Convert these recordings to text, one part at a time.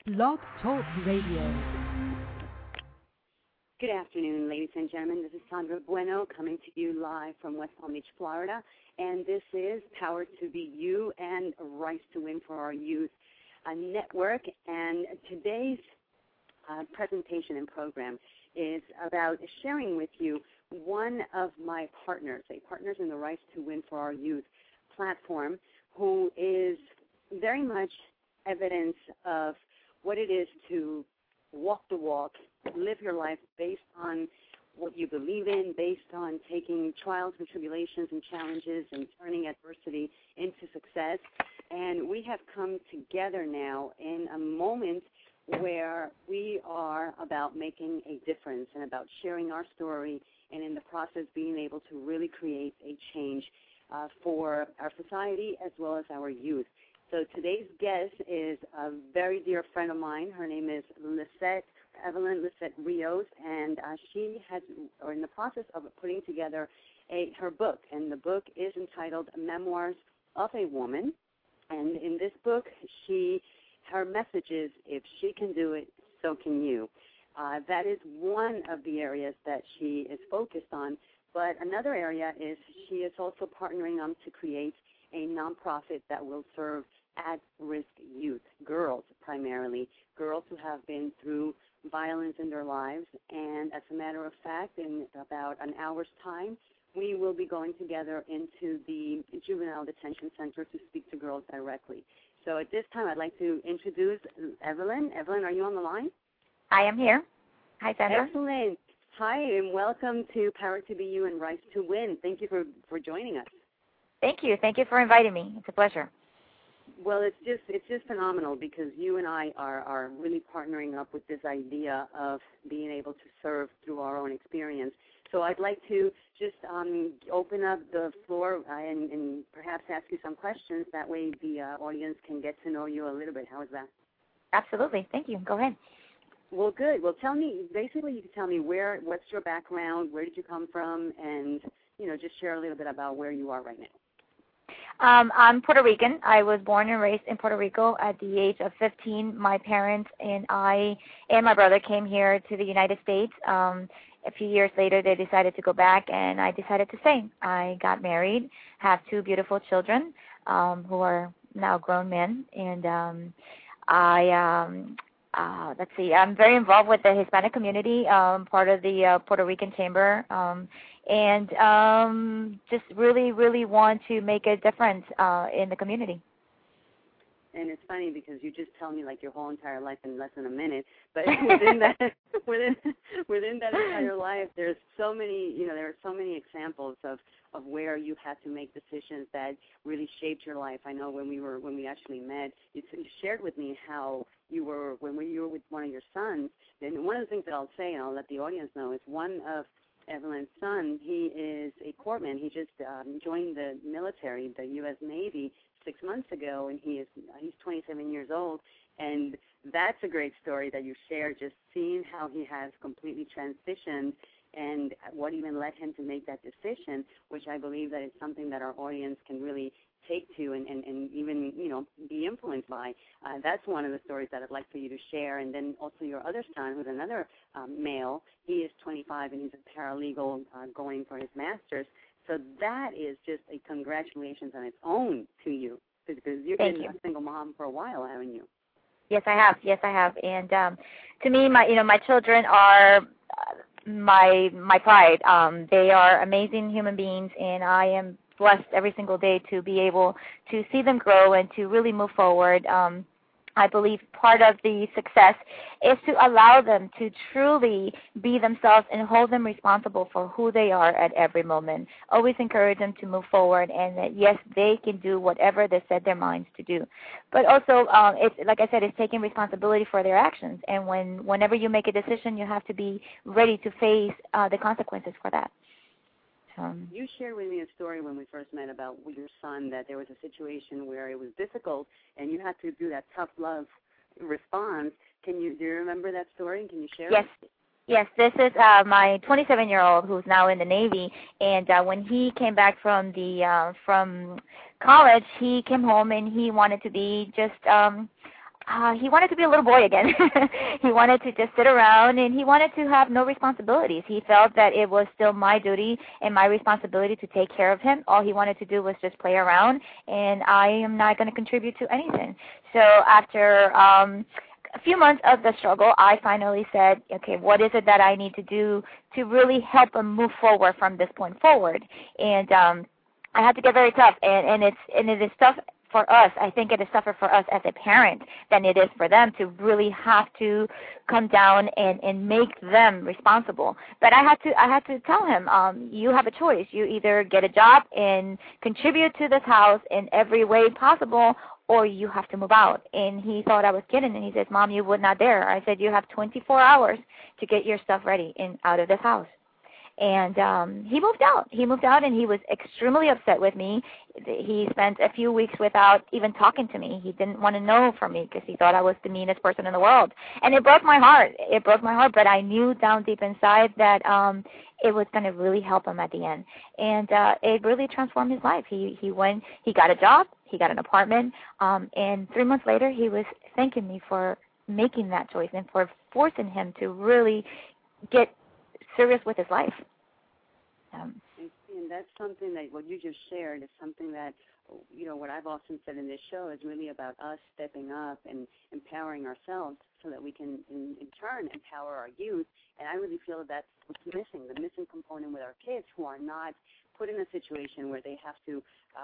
Blog Talk Radio. Good afternoon, ladies and gentlemen. This is Sandra Bueno coming to you live from West Palm Beach, Florida. And this is Power to Be You and Rights to Win for Our Youth Network. And today's presentation and program is about sharing with you one of my partners in the Rights to Win for Our Youth platform, who is very much evidence of what it is to walk the walk, live your life based on what you believe in, based on taking trials and tribulations and challenges and turning adversity into success. And we have come together now in a moment where we are about making a difference and about sharing our story, and in the process being able to really create a change for our society as well as our youth. So today's guest is a very dear friend of mine. Her name is Evelyn Lisette Rios, and she has, or in the process of putting together her book, and the book is entitled Memoirs of a Woman. And in this book, her message is, if she can do it, so can you. That is one of the areas that she is focused on. But another area is she is also partnering to create a nonprofit that will serve at-risk youth, girls primarily, girls who have been through violence in their lives. And as a matter of fact, in about an hour's time, we will be going together into the juvenile detention center to speak to girls directly. So at this time, I'd like to introduce Evelyn. Evelyn, are you on the line? I am here. Hi, Sandra. Excellent. Hi, and welcome to Power to Be You and Rights to Win. Thank you for joining us. Thank you. Thank you for inviting me. It's a pleasure. Well, it's just phenomenal because you and I are really partnering up with this idea of being able to serve through our own experience. So I'd like to just open up the floor and perhaps ask you some questions. That way the audience can get to know you a little bit. How is that? Absolutely. Thank you. Go ahead. Well, good. Well, tell me, basically you can tell me what's your background, where did you come from, and, just share a little bit about where you are right now. I'm Puerto Rican. I was born and raised in Puerto Rico. At the age of 15, my parents and I and my brother came here to the United States. A few years later, they decided to go back, and I decided to stay. I got married, have two beautiful children who are now grown men, and let's see, I'm very involved with the Hispanic community, part of the Puerto Rican Chamber, and just really, really want to make a difference in the community. And it's funny because you just tell me like your whole entire life in less than a minute, but within that entire life, there's so many, there are so many examples of where you had to make decisions that really shaped your life. I know when we actually met, you shared with me how you were when you were with one of your sons. And one of the things that I'll say, and I'll let the audience know, is one of Evelyn's son, he is a corpsman. He just joined the military, the U.S. Navy, 6 months ago, and he's 27 years old. And that's a great story that you shared, just seeing how he has completely transitioned and what even led him to make that decision, which I believe that is something that our audience can really take to and even, be influenced by. That's one of the stories that I'd like for you to share. And then also your other son, who's another male, he is 25 and he's a paralegal going for his master's. So that is just a congratulations on its own to you, because you've been a single mom for a while, haven't you? Yes, I have. And to me, my children are my pride. They are amazing human beings, and I am blessed every single day to be able to see them grow and to really move forward. I believe part of the success is to allow them to truly be themselves and hold them responsible for who they are at every moment. Always encourage them to move forward, and that, yes, they can do whatever they set their minds to do. But also, it's, like I said, it's taking responsibility for their actions. And whenever you make a decision, you have to be ready to face the consequences for that. You shared with me a story when we first met about your son, that there was a situation where it was difficult and you had to do that tough love response. Do you remember that story? Can you share it? Yes, this is my 27-year-old who's now in the Navy, and when he came back from college, he came home and he wanted to be just he wanted to be a little boy again. He wanted to just sit around, and he wanted to have no responsibilities. He felt that it was still my duty and my responsibility to take care of him. All he wanted to do was just play around, and I am not going to contribute to anything. So after a few months of the struggle, I finally said, okay, what is it that I need to do to really help him move forward from this point forward? And I had to get very tough, and it is tough for us. I think it is tougher for us as a parent than it is for them to really have to come down and make them responsible. But I had to tell him, you have a choice. You either get a job and contribute to this house in every way possible, or you have to move out. And he thought I was kidding, and he says, Mom, you would not dare. I said, you have 24 hours to get your stuff ready and out of this house. And he moved out. He moved out, and he was extremely upset with me. He spent a few weeks without even talking to me. He didn't want to know from me because he thought I was the meanest person in the world. And it broke my heart. It broke my heart, but I knew down deep inside that it was going to really help him at the end. And it really transformed his life. He got a job, he got an apartment, and 3 months later he was thanking me for making that choice and for forcing him to really get serious with his life. And that's something that what you just shared is something that, you know, what I've often said in this show is really about us stepping up and empowering ourselves so that we can, in turn, empower our youth. And I really feel that that's what's missing, the missing component with our kids who are not put in a situation where they have to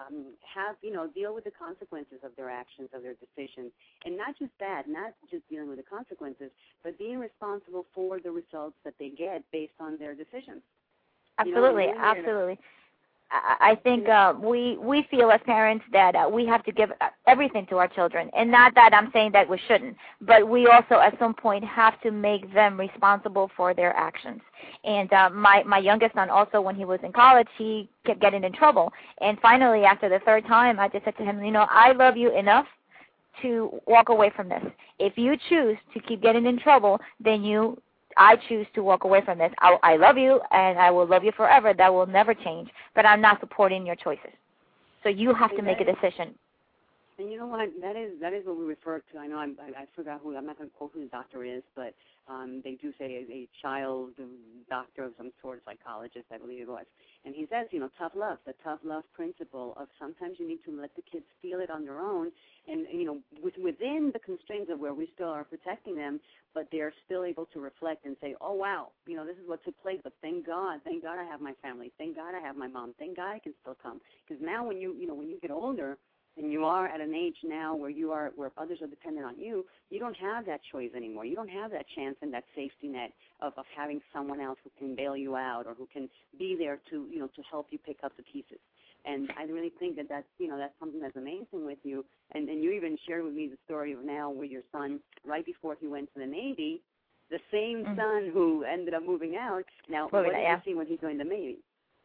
deal with the consequences of their actions, of their decisions. And not just that, not just dealing with the consequences, but being responsible for the results that they get based on their decisions. Absolutely, absolutely. I think we feel as parents that we have to give everything to our children, and not that I'm saying that we shouldn't, but we also at some point have to make them responsible for their actions. And my youngest son also, when he was in college, he kept getting in trouble. And finally, after the third time, I just said to him, you know, I love you enough to walk away from this. If you choose to keep getting in trouble, then I choose to walk away from this. I love you, and I will love you forever. That will never change. But I'm not supporting your choices. So you have to make a decision. And you know what? That is what we refer to. I know I forgot who. I'm not going to quote who the doctor is, but they do say a child doctor of some sort, psychologist, I believe it was. And he says, you know, tough love, the tough love principle of sometimes you need to let the kids feel it on their own, and you know, within the constraints of where we still are protecting them, but they're still able to reflect and say, oh wow, you know, this is what took place, but thank God I have my family, thank God I have my mom, thank God I can still come. Because now when you get older, and you are at an age now where others are dependent on you, you don't have that choice anymore. You don't have that chance and that safety net of having someone else who can bail you out or who can be there to help you pick up the pieces. And I really think that's something that's amazing with you. And you even shared with me the story of now with your son right before he went to the Navy, the same son who ended up moving out. Now, what did you see when he joined the Navy?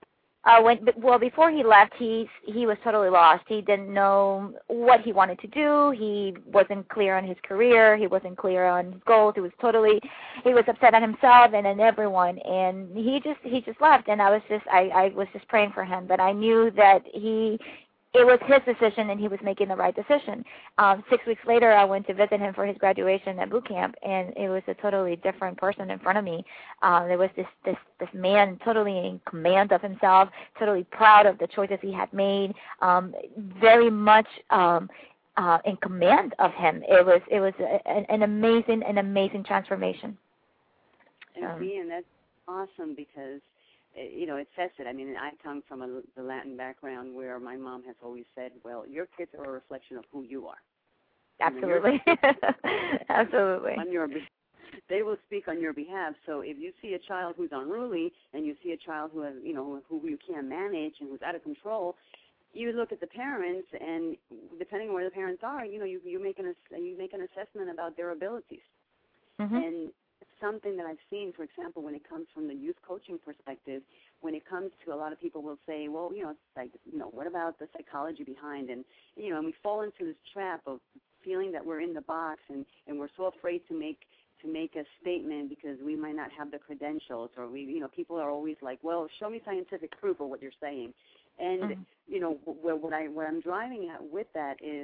Before he left, he was totally lost. He didn't know what he wanted to do. He wasn't clear on his career. He wasn't clear on his goals. He was upset at himself and at everyone. And he just left. And I was just praying for him. But I knew that it was his decision, and he was making the right decision. 6 weeks later, I went to visit him for his graduation at boot camp, and it was a totally different person in front of me. There was this man totally in command of himself, totally proud of the choices he had made, very much in command of him. It was an amazing transformation. And that's awesome because it says it. I mean, I come from the Latin background where my mom has always said, well, your kids are a reflection of who you are. Absolutely. Absolutely. They will speak on your behalf. So if you see a child who's unruly and you see a child who has, who you can't manage and who's out of control, you look at the parents, and depending on where the parents are, you make an assessment about their abilities. Mm-hmm. And something that I've seen, for example, when it comes from the youth coaching perspective, when it comes to a lot of people will say, well, it's like, what about the psychology behind? And, and we fall into this trap of feeling that we're in the box and we're so afraid to make a statement because we might not have the credentials, or people are always like, well, show me scientific proof of what you're saying. And, what I'm driving at with that is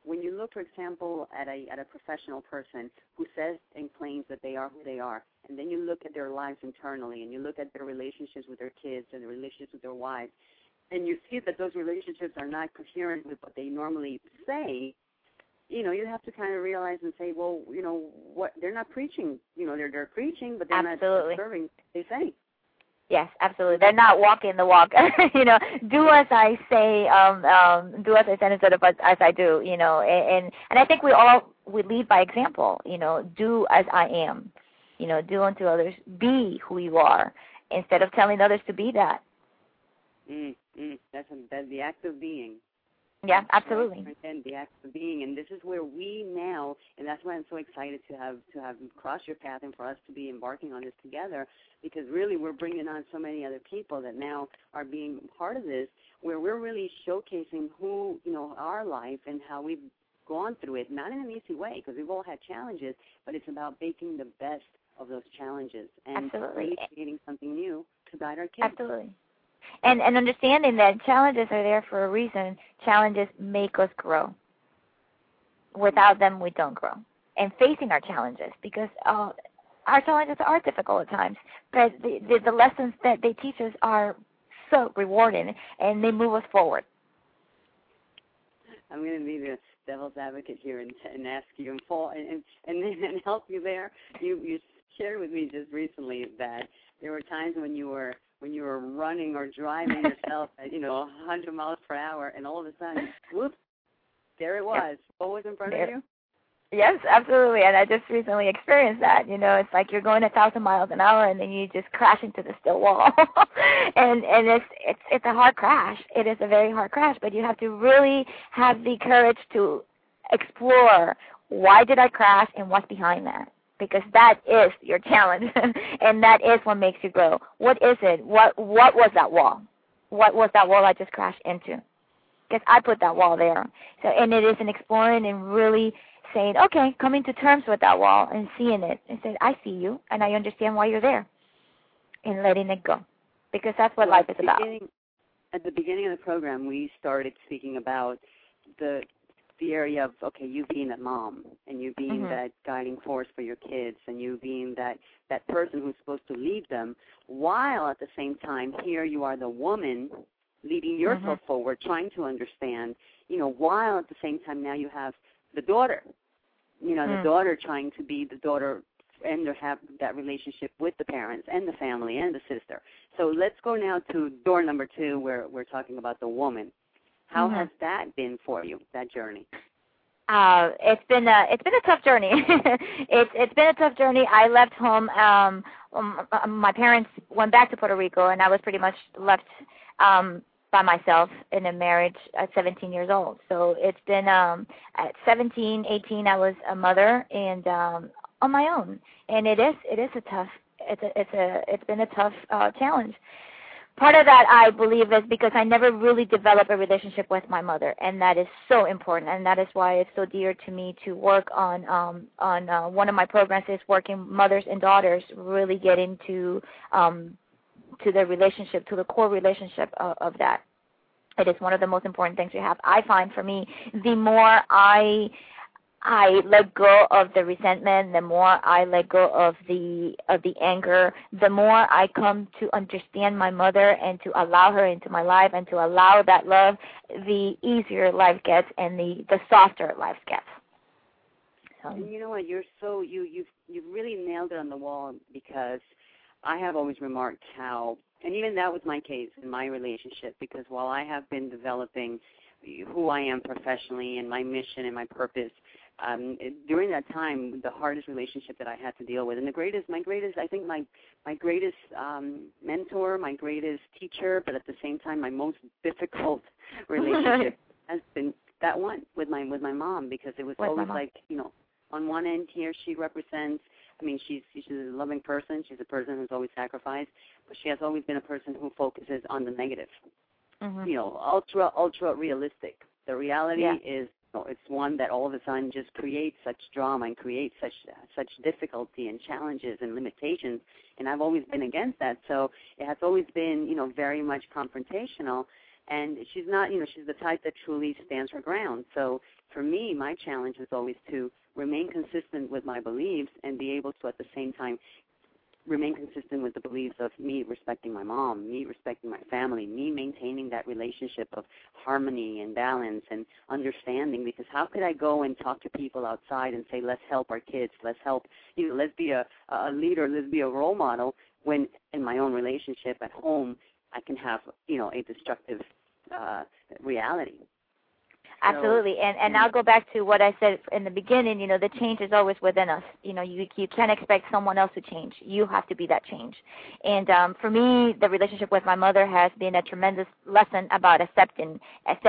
when you look, for example, at a professional person who says and claims that they are who they are, and then you look at their lives internally, and you look at their relationships with their kids and their relationships with their wives, and you see that those relationships are not coherent with what they normally say, you have to kind of realize and say, well, what they're not preaching. They're preaching, but they're not serving what they say. Yes, absolutely. They're not walking the walk. Do as I say, do as I say instead of as I do. And I think we lead by example. Do as I am. Do unto others. Be who you are instead of telling others to be that. That's the act of being. Yeah, absolutely. And the act of being, and this is where we now, and that's why I'm so excited to have crossed your path and for us to be embarking on this together, because really we're bringing on so many other people that now are being part of this, where we're really showcasing who, our life and how we've gone through it, not in an easy way, because we've all had challenges, but it's about making the best of those challenges and really creating something new to guide our kids. Absolutely. And understanding that challenges are there for a reason. Challenges make us grow. Without them, we don't grow. And facing our challenges, because our challenges are difficult at times, but the lessons that they teach us are so rewarding, and they move us forward. I'm going to be the devil's advocate here and ask you and help you there. You shared with me just recently that there were times when you were running or driving yourself at 100 miles per hour, and all of a sudden, whoops, there it was. What was in front of you? Yes, absolutely. And I just recently experienced that. It's like you're going 1,000 miles an hour, and then you just crash into the still wall. and it's a hard crash. It is a very hard crash, but you have to really have the courage to explore why did I crash and what's behind that. Because that is your challenge, and that is what makes you grow. What is it? What was that wall? What was that wall I just crashed into? Because I put that wall there. So, and it is an exploring and really saying, okay, coming to terms with that wall and seeing it and saying, I see you, and I understand why you're there, and letting it go. Because that's what life is about. At the beginning of the program, we started speaking about the area of, okay, you being that mom and you being that guiding force for your kids and you being that person who's supposed to lead them, while at the same time here you are the woman leading yourself forward, trying to understand, while at the same time now you have the daughter, the daughter trying to be the daughter and to have that relationship with the parents and the family and the sister. So let's go now to door number 2 where we're talking about the woman. How has that been for you, that journey? It's been a tough journey. It's been a tough journey. I left home. My parents went back to Puerto Rico, and I was pretty much left by myself in a marriage at 17 years old. So it's been at 17, 18, I was a mother and on my own, and it's been a tough challenge. Part of that, I believe, is because I never really developed a relationship with my mother, and that is so important, and that is why it's so dear to me to work on one of my programs is working mothers and daughters, really getting to the relationship, to the core relationship of that. It is one of the most important things we have. I find for me, the more I let go of the resentment, the more I let go of the anger, the more I come to understand my mother and to allow her into my life and to allow that love, the easier life gets and the softer life gets. So. And you know what? You've really nailed it on the wall, because I have always remarked how, and even that was my case in my relationship, because while I have been developing who I am professionally and my mission and my purpose, during that time, the hardest relationship that I had to deal with, and my greatest mentor, my greatest teacher, but at the same time, my most difficult relationship has been that one with my mom, because it was always like, on one end here, she represents, she's a loving person. She's a person who's always sacrificed, but she has always been a person who focuses on the negative. Ultra realistic. The reality is, it's one that all of a sudden just creates such drama and creates such difficulty and challenges and limitations, and I've always been against that. So it has always been, very much confrontational, And she's not, she's the type that truly stands her ground. So for me, my challenge is always to remain consistent with my beliefs and be able to, at the same time, remain consistent with the beliefs of me respecting my mom, me respecting my family, me maintaining that relationship of harmony and balance and understanding. Because how could I go and talk to people outside and say, let's help our kids, let's help, let's be a leader, let's be a role model, when in my own relationship at home I can have, a destructive reality. Absolutely, and I'll go back to what I said in the beginning. The change is always within us. You can't expect someone else to change. You have to be that change. And for me, the relationship with my mother has been a tremendous lesson about accepting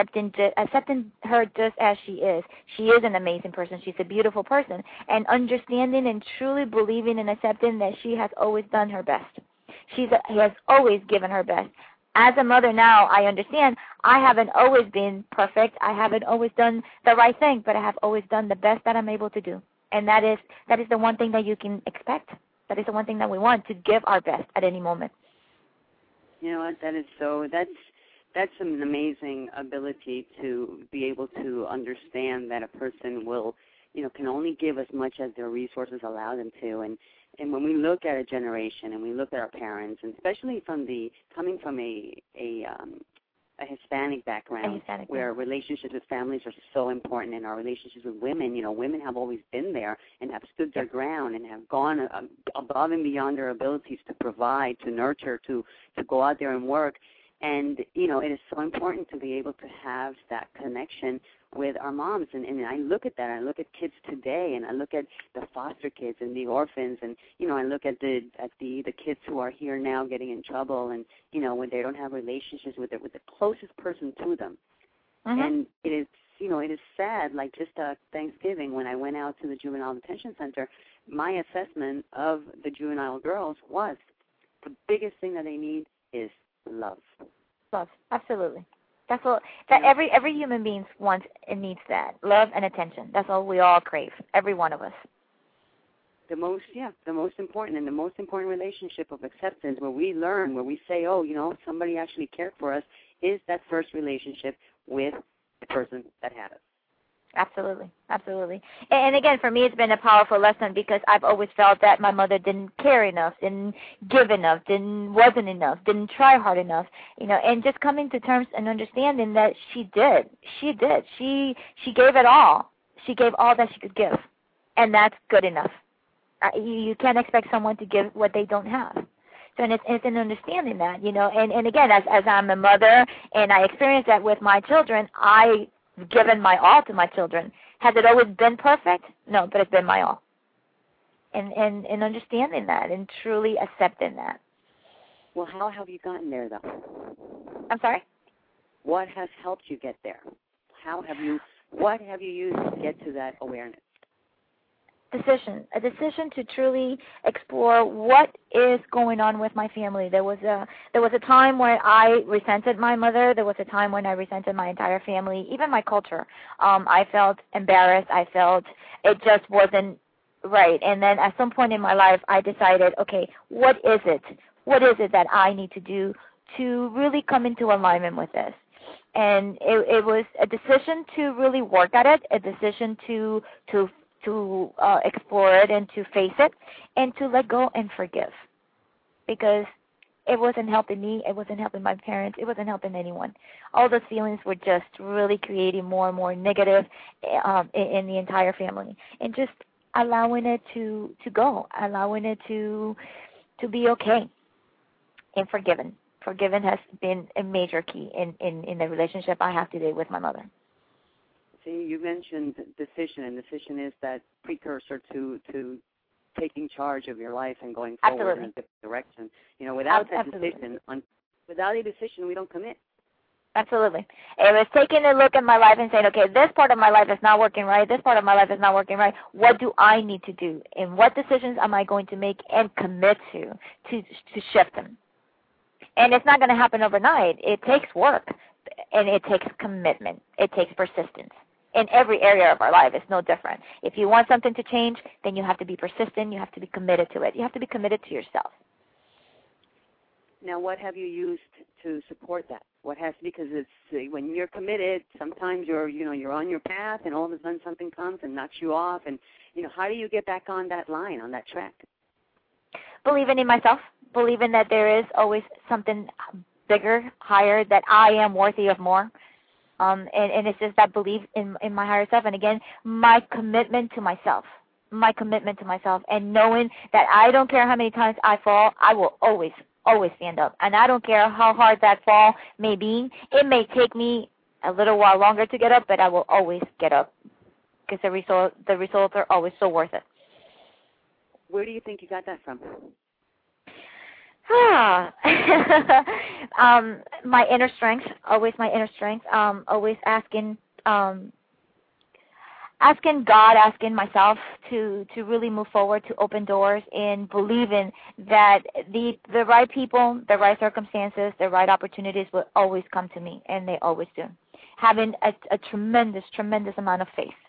her just as she is. She is an amazing person. She's a beautiful person, and understanding and truly believing and accepting that she has always done her best. She has always given her best. As a mother now, I understand I haven't always been perfect. I haven't always done the right thing, but I have always done the best that I'm able to do. And that is the one thing that you can expect. That is the one thing that we want, to give our best at any moment. You know what? That's an amazing ability to be able to understand that a person will, can only give as much as their resources allow them to. And when we look at a generation and we look at our parents, and especially coming from a Hispanic background, where relationships with families are so important, and our relationships with women, women have always been there and have stood their ground and have gone above and beyond their abilities to provide, to nurture, to go out there and work. And, it is so important to be able to have that connection with our moms. And I look at that. I look at kids today, and I look at the foster kids and the orphans, and, I look at the kids who are here now getting in trouble, and, when they don't have relationships with the closest person to them. Mm-hmm. And it is sad, like just Thanksgiving when I went out to the juvenile detention center, my assessment of the juvenile girls was the biggest thing that they need is love. Love, absolutely. That's all. That every human being wants and needs that love and attention. That's all we all crave. Every one of us. The most important, and the most important relationship of acceptance, where we learn, where we say, oh, somebody actually cared for us, is that first relationship with the person that had us. Absolutely, absolutely. And again, for me, it's been a powerful lesson because I've always felt that my mother didn't care enough, didn't give enough, wasn't enough, didn't try hard enough, and just coming to terms and understanding that she did. She gave it all. She gave all that she could give, and that's good enough. You can't expect someone to give what they don't have. So it's an understanding that, and again, as I'm a mother and I experience that with my children, I've given my all to my children. Has it always been perfect? No, but it's been my all. And understanding that and truly accepting that. Well, how have you gotten there, though? I'm sorry? What has helped you get there? What have you used to get to that awareness? A decision to truly explore what is going on with my family. There was a time when I resented my mother. There was a time when I resented my entire family, even my culture. I felt embarrassed. I felt it just wasn't right. And then at some point in my life, I decided, okay, what is it? What is it that I need to do to really come into alignment with this? And it was a decision to really work at it, a decision to explore it and to face it and to let go and forgive, because it wasn't helping me, it wasn't helping my parents, it wasn't helping anyone. All those feelings were just really creating more and more negative in the entire family, and just allowing it to go, allowing it to be okay, and forgiven. Forgiven has been a major key in the relationship I have today with my mother. See, you mentioned decision, and decision is that precursor to taking charge of your life and going forward in a different direction. Without that decision, without a decision, we don't commit. Absolutely. It was taking a look at my life and saying, okay, this part of my life is not working right, this part of my life is not working right. What do I need to do? And what decisions am I going to make and commit to shift them? And it's not going to happen overnight. It takes work, and it takes commitment. It takes persistence. In every area of our life, it's no different. If you want something to change, then you have to be persistent. You have to be committed to it. You have to be committed to yourself. Now, what have you used to support that? What has, because it's when you're committed, sometimes you're on your path, and all of a sudden something comes and knocks you off, and how do you get back on that line, on that track? Believing in myself, believing that there is always something bigger, higher, that I am worthy of more. And it's just that belief in my higher self. And again, my commitment to myself, and knowing that I don't care how many times I fall, I will always stand up. And I don't care how hard that fall may be. It may take me a little while longer to get up, but I will always get up, because the results are always so worth it. Where do you think you got that from? My inner strength, always my inner strength, always asking God, asking myself to really move forward, to open doors, and believing that the right people, the right circumstances, the right opportunities will always come to me, and they always do. Having a tremendous amount of faith.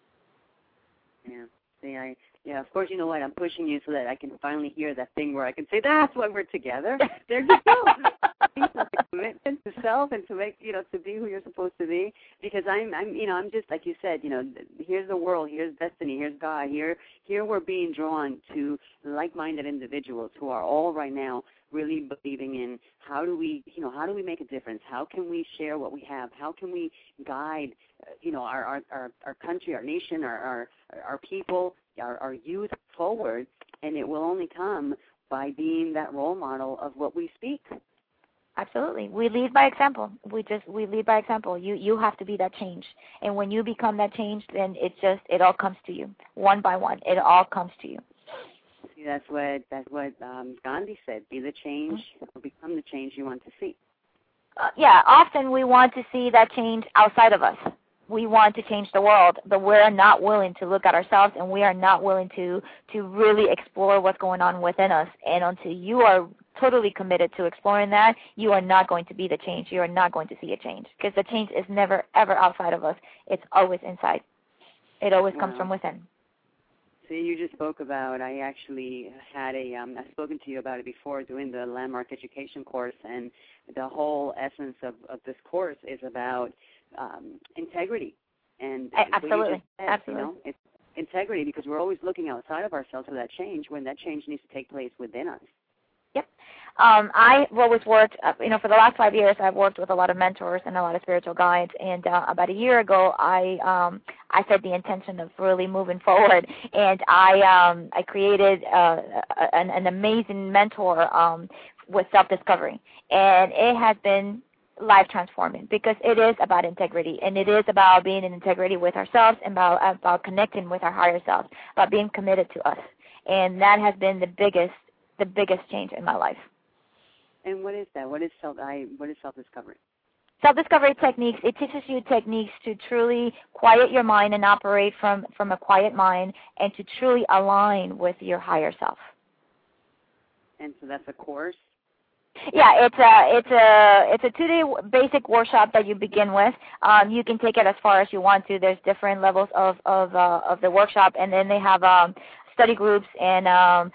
Yeah. See, yeah, of course, you know what? I'm pushing you so that I can finally hear that thing where I can say, that's why we're together. There you go. Commitment to self and to make, to be who you're supposed to be. Because I'm just, like you said, here's the world, here's destiny, here's God. Here we're being drawn to like-minded individuals who are all right now really believing in how do we make a difference? How can we share what we have? How can we guide, our country, our nation, our people, our youth forward? And it will only come by being that role model of what we speak. Absolutely. We lead by example. We lead by example. You have to be that change. And when you become that change, then it all comes to you. One by one. It all comes to you. See, that's what Gandhi said. Be the change or become the change you want to see. Often we want to see that change outside of us. We want to change the world, but we're not willing to look at ourselves, and we are not willing to really explore what's going on within us. And until you are totally committed to exploring that, you are not going to be the change. You are not going to see a change, because the change is never, ever outside of us. It's always inside. It always comes from within. See, you just spoke about, I actually had I've spoken to you about it before, doing the Landmark Education course, and the whole essence of this course is about integrity. And absolutely, said, absolutely. It's integrity, because we're always looking outside of ourselves for that change when that change needs to take place within us. Yep. I've always worked, for the last 5 years, I've worked with a lot of mentors and a lot of spiritual guides. And about a year ago, I set the intention of really moving forward, and I created an amazing mentor with self-discovery, and it has been life transforming, because it is about integrity, and it is about being in integrity with ourselves, and about connecting with our higher self, about being committed to us, and that has been the biggest change in my life. And what is that? What is self-discovery? Self-discovery techniques, it teaches you techniques to truly quiet your mind and operate from a quiet mind, and to truly align with your higher self. And so that's a course? Yeah, it's a 2-day basic workshop that you begin with. You can take it as far as you want to. There's different levels of the workshop, and then they have study groups and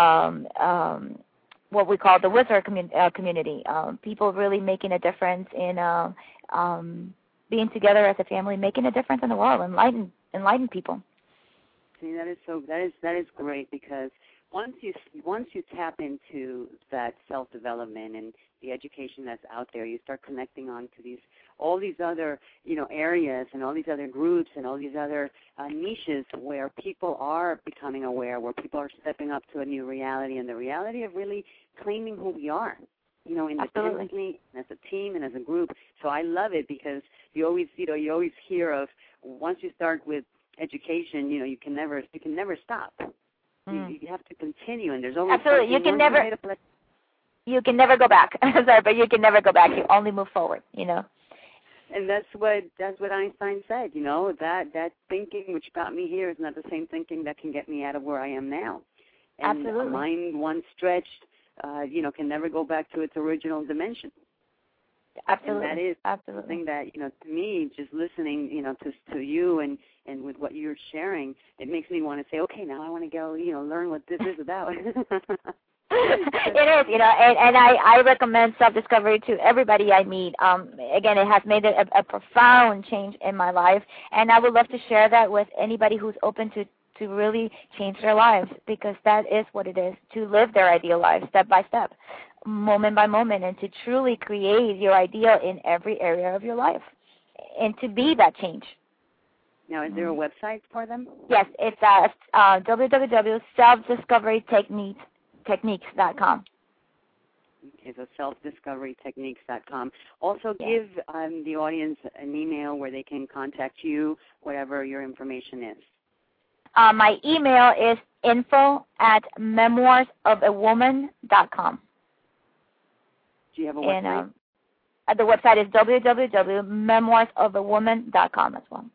what we call the wizard community. People really making a difference in being together as a family, making a difference in the world, enlighten people. See, that is great, because once you tap into that self-development and the education that's out there, you start connecting on to all these other areas and all these other groups and all these other niches where people are becoming aware, where people are stepping up to a new reality, and the reality of really claiming who we are, independently, as a team and as a group. So I love it, because you always hear of, once you start with education, you can never stop. You have to continue, and there's always absolutely. You can never go back. Sorry, but you can never go back. You only move forward. And that's what Einstein said. That thinking which got me here is not the same thinking that can get me out of where I am now. And absolutely. A mind once stretched, can never go back to its original dimension. Absolutely. And that is absolutely something that, to me, just listening, to you and with what you're sharing, it makes me want to say, okay, now I want to go, learn what this is about. It is, and I recommend self-discovery to everybody I meet. Again, it has made a profound change in my life, and I would love to share that with anybody who's open to really change their lives, because that is what it is, to live their ideal life step by step, moment by moment, and to truly create your ideal in every area of your life, and to be that change. Now, is there a website for them? Yes, it's www.selfdiscoverytechniques.com. Okay, so selfdiscoverytechniques.com. Also, give the audience an email where they can contact you, whatever your information is. My email is info@memoirsofawoman.com. Do you have a website? And the website is www.memoirsofawoman.com as well.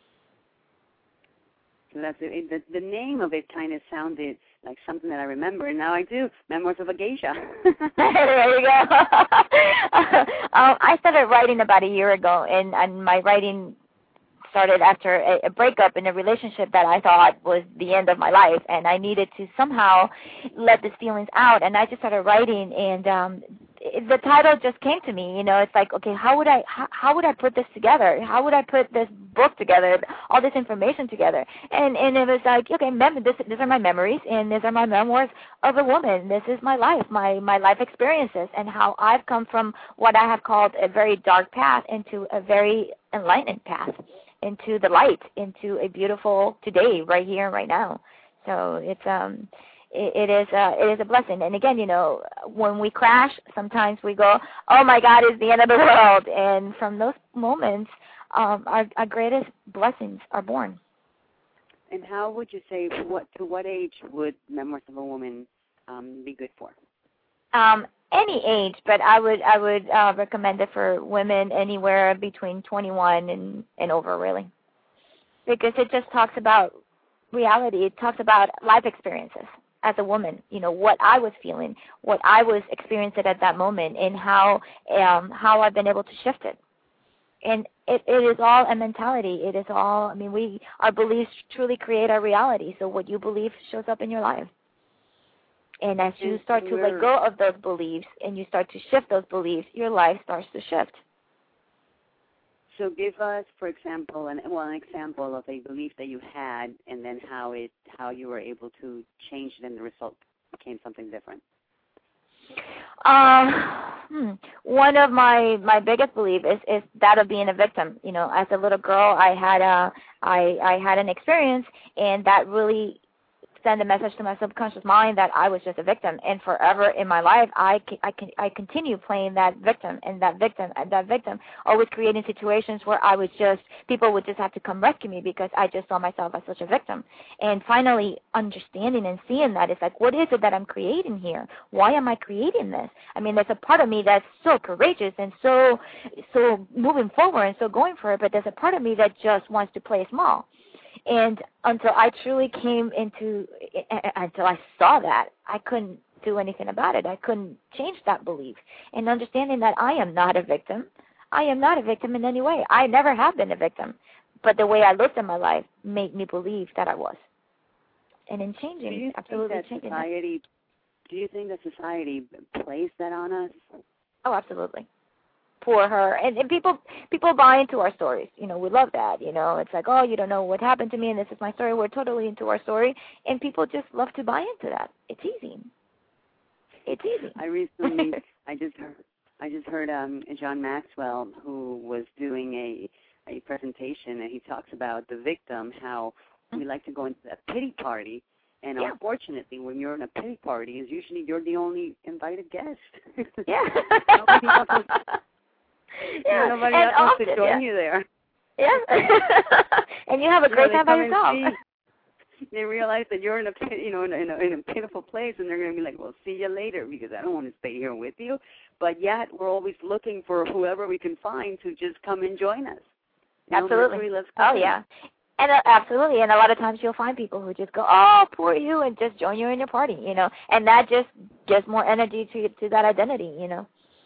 So that's it. The name of it kind of sounded like something that I remember, and now I do. Memoirs of a Geisha. There you go. I started writing about a year ago, and my writing started after a breakup in a relationship that I thought was the end of my life, and I needed to somehow let these feelings out, and I just started writing, and the title just came to me. It's like, okay, how would I put this together? How would I put this book together, all this information together? And it was like, okay, these are my memories, and these are my memoirs of a woman. This is my life, my life experiences, and how I've come from what I have called a very dark path into a very enlightened path, into the light, into a beautiful today, right here and right now. So it's it is a blessing. And again, when we crash, sometimes we go, oh my God, it's the end of the world. And from those moments, our greatest blessings are born. And how would you say, to what age would Memoirs of a Woman be good for? Any age, but I would recommend it for women anywhere between 21 and over, really, because it just talks about reality. It talks about life experiences as a woman. What I was feeling, what I was experiencing at that moment, and how I've been able to shift it. And it is all a mentality. It is all. Our beliefs truly create our reality. So what you believe shows up in your life. And as you start to let go of those beliefs and you start to shift those beliefs, your life starts to shift. So give us, for example, an example of a belief that you had, and then how you were able to change it, and the result became something different. One of my biggest beliefs is that of being a victim. As a little girl, I had an experience, and that really send a message to my subconscious mind that I was just a victim, and forever in my life I continue playing that victim, always creating situations where people would just have to come rescue me because I just saw myself as such a victim. And finally understanding and seeing that, it's like, what is it that I'm creating here? Why am I creating this? There's a part of me that's so courageous and so moving forward and so going for it, but there's a part of me that just wants to play small. And until I truly until I saw that, I couldn't do anything about it. I couldn't change that belief. And understanding that I am not a victim. I am not a victim in any way. I never have been a victim. But the way I looked at my life made me believe that I was. And in changing, absolutely changing it. Do you think that society plays that on us? Oh, absolutely. For her, and people buy into our stories. We love that. It's like, oh, you don't know what happened to me, and this is my story. We're totally into our story, and people just love to buy into that. It's easy. It's easy. I just heard John Maxwell, who was doing a presentation, and he talks about the victim, how we like to go into a pity party. And unfortunately, when you're in a pity party, is usually you're the only invited guest. Yeah. Nobody else wants to join you there. Yeah. And you have a great time by yourself. They realize that you're in a pitiful place, and they're going to be like, well, see you later, because I don't want to stay here with you. But yet we're always looking for whoever we can find to just come and join us. Absolutely. Oh, yeah. And absolutely. And a lot of times you'll find people who just go, oh, poor you, and just join you in your party, and that just gives more energy to that identity,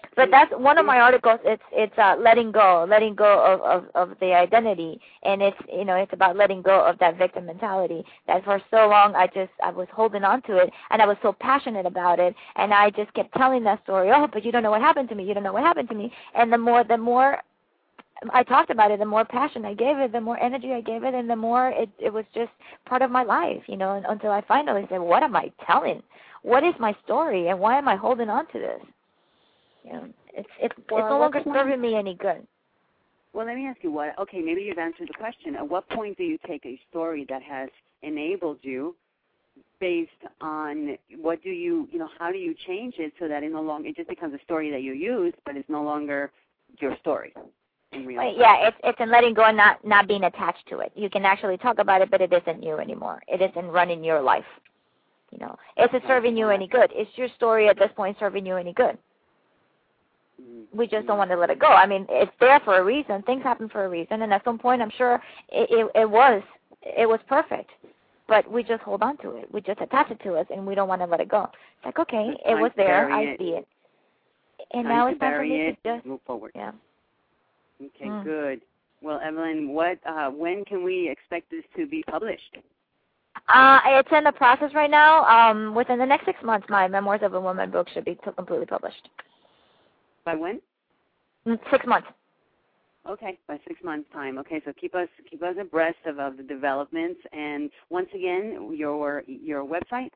But that's one of my articles. It's letting go of the identity, and it's about letting go of that victim mentality. That for so long I was holding on to it, and I was so passionate about it, and I just kept telling that story. Oh, but you don't know what happened to me. You don't know what happened to me. And the more I talked about it, the more passion I gave it, the more energy I gave it, and the more it was just part of my life, until I finally said, what am I telling? What is my story, and why am I holding on to this? It's no longer serving me any good. Well, let me ask you okay, maybe you've answered the question. At what point do you take a story that has enabled you based on how do you change it so that it just becomes a story that you use, but it's no longer your story in real life? Yeah, it's in letting go and not being attached to it. You can actually talk about it, but it isn't you anymore. It isn't running your life. Is it serving you any good? Is your story at this point serving you any good? We just don't want to let it go. I mean, it's there for a reason. Things happen for a reason, and at some point, I'm sure it was perfect. But we just hold on to it. We just attach it to us, and we don't want to let it go. It's like, okay, it was there. I see it. And now it's time for me to just move forward. Yeah. Okay, good. Well, Evelyn, when can we expect this to be published? It's in the process right now. Within the next 6 months, my Memoirs of a Woman book should be completely published. By when? 6 months. Okay, by 6 months' time. Okay, so keep us abreast of the developments. And once again, your website?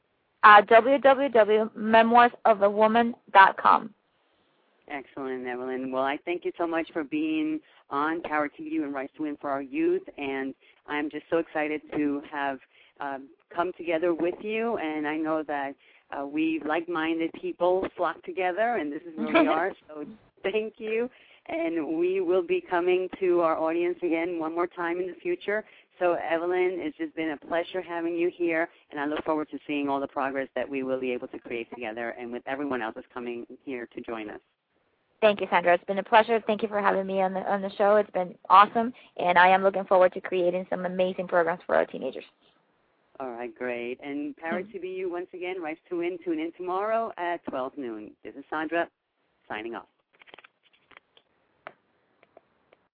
www.memoirsofawoman.com. Excellent, Evelyn. Well, I thank you so much for being on Power to You and Rise to Win for Our Youth, and I'm just so excited to have come together with you, and I know that we like-minded people flock together, and this is where we are, so thank you. And we will be coming to our audience again one more time in the future. So, Evelyn, it's just been a pleasure having you here, and I look forward to seeing all the progress that we will be able to create together and with everyone else that's coming here to join us. Thank you, Sandra. It's been a pleasure. Thank you for having me on the show. It's been awesome, and I am looking forward to creating some amazing programs for our teenagers. All right, great. And Power to Be You, once again, Rise to Win. Tune in tomorrow at 12 noon. This is Sandra, signing off.